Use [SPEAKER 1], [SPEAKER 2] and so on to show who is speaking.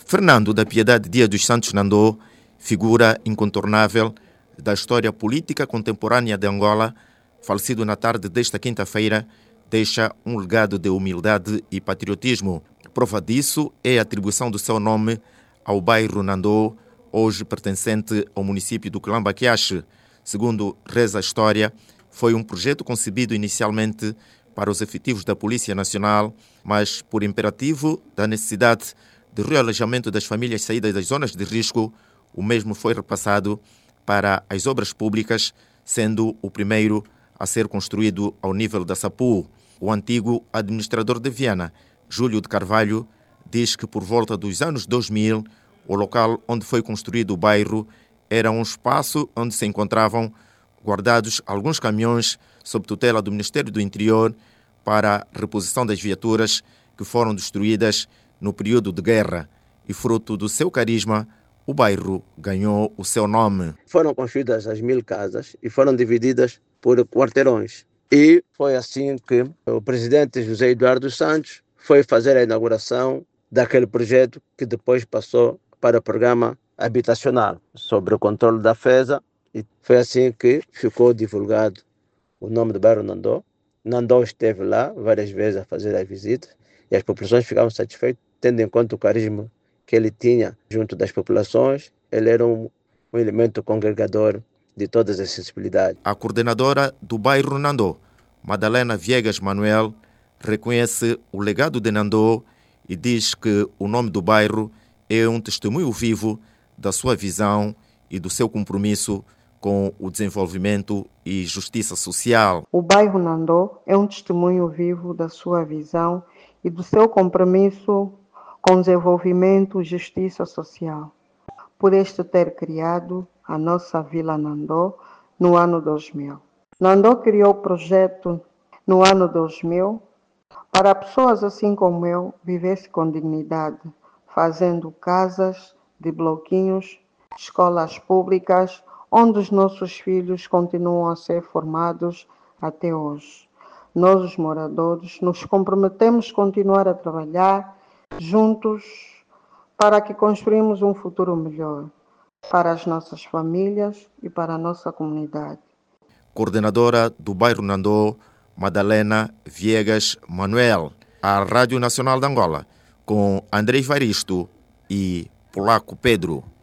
[SPEAKER 1] Fernando da Piedade Dias dos Santos Nandô, figura incontornável da história política contemporânea de Angola, falecido na tarde desta quinta-feira, deixa um legado de humildade e patriotismo. Prova disso é a atribuição do seu nome ao bairro Nandô, hoje pertencente ao município do Quelimba-Quiache. Segundo reza a história, foi um projeto concebido inicialmente para os efetivos da Polícia Nacional, mas por imperativo da necessidade de realojamento das famílias saídas das zonas de risco, o mesmo foi repassado para as obras públicas, sendo o primeiro a ser construído ao nível da SAPU. O antigo administrador de Viana, Júlio de Carvalho, diz que por volta dos anos 2000, o local onde foi construído o bairro era um espaço onde se encontravam guardados alguns caminhões sob tutela do Ministério do Interior para a reposição das viaturas que foram destruídas no período de guerra, e fruto do seu carisma, o bairro ganhou o seu nome.
[SPEAKER 2] Foram construídas as 1000 casas e foram divididas por quarteirões. E foi assim que o presidente José Eduardo Santos foi fazer a inauguração daquele projeto que depois passou para o programa habitacional sobre o controle da FESA, e foi assim que ficou divulgado o nome do bairro Nandô. Nandô esteve lá várias vezes a fazer as visitas e as populações ficavam satisfeitas, tendo em conta o carisma que ele tinha junto das populações. Ele era um elemento congregador de todas as sensibilidades.
[SPEAKER 1] A coordenadora do bairro Nandô, Madalena Viegas Manuel, reconhece o legado de Nandô e diz que o nome do bairro é um testemunho vivo da sua visão e do seu compromisso com o desenvolvimento e justiça social.
[SPEAKER 3] O bairro Nandô é um testemunho vivo da sua visão e do seu compromisso com desenvolvimento e justiça social, por este ter criado a nossa Vila Nandô no ano 2000. Nandô criou o projeto no ano 2000 para pessoas assim como eu vivessem com dignidade, fazendo casas de bloquinhos, escolas públicas, onde os nossos filhos continuam a ser formados até hoje. Nós, os moradores, nos comprometemos a continuar a trabalhar juntos para que construímos um futuro melhor para as nossas famílias e para a nossa comunidade.
[SPEAKER 1] Coordenadora do bairro Nandô, Madalena Viegas Manuel, à Rádio Nacional de Angola, com André Varisto e Polaco Pedro.